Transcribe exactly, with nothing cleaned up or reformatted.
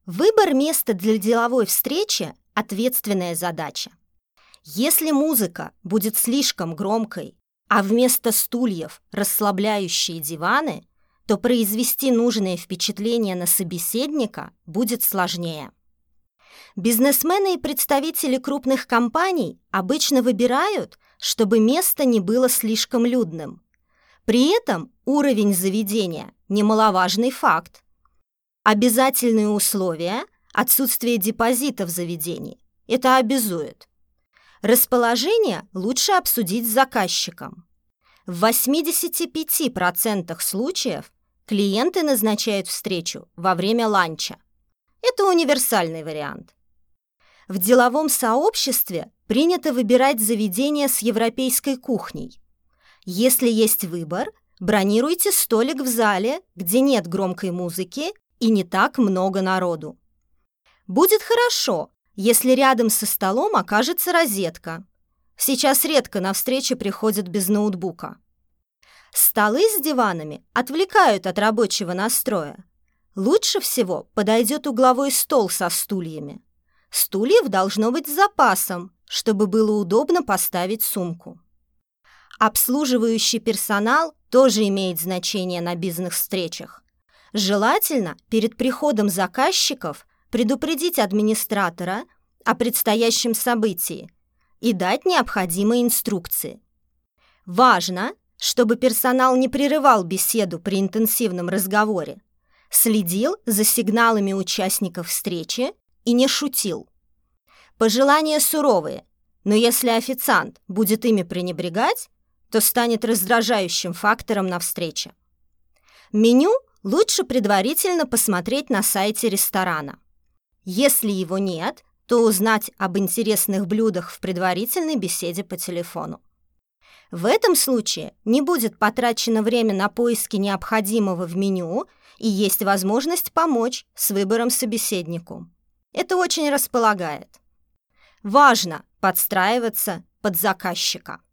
Выбор места для деловой встречи – ответственная задача. Если музыка будет слишком громкой, а вместо стульев расслабляющие диваны, то произвести нужное впечатление на собеседника будет сложнее. Бизнесмены и представители крупных компаний обычно выбирают, чтобы место не было слишком людным. При этом уровень заведения – немаловажный факт. Обязательные условия – отсутствие депозита в заведении. Это обязует. Расположение лучше обсудить с заказчиком. В восьмидесяти пяти процентах случаев клиенты назначают встречу во время ланча. Это универсальный вариант. В деловом сообществе принято выбирать заведение с европейской кухней. Если есть выбор, бронируйте столик в зале, где нет громкой музыки и не так много народу. Будет хорошо, если рядом со столом окажется розетка. Сейчас редко на встречи приходят без ноутбука. Столы с диванами отвлекают от рабочего настроя. Лучше всего подойдет угловой стол со стульями. Стульев должно быть с запасом, чтобы было удобно поставить сумку. Обслуживающий персонал тоже имеет значение на бизнес-встречах. Желательно перед приходом заказчиков предупредить администратора о предстоящем событии и дать необходимые инструкции. Важно, чтобы персонал не прерывал беседу при интенсивном разговоре, следил за сигналами участников встречи и не шутил. Пожелания суровые, но если официант будет ими пренебрегать, то станет раздражающим фактором на встрече. Меню лучше предварительно посмотреть на сайте ресторана. Если его нет, то узнать об интересных блюдах в предварительной беседе по телефону. В этом случае не будет потрачено время на поиски необходимого в меню и есть возможность помочь с выбором собеседнику. Это очень располагает. Важно подстраиваться под заказчика.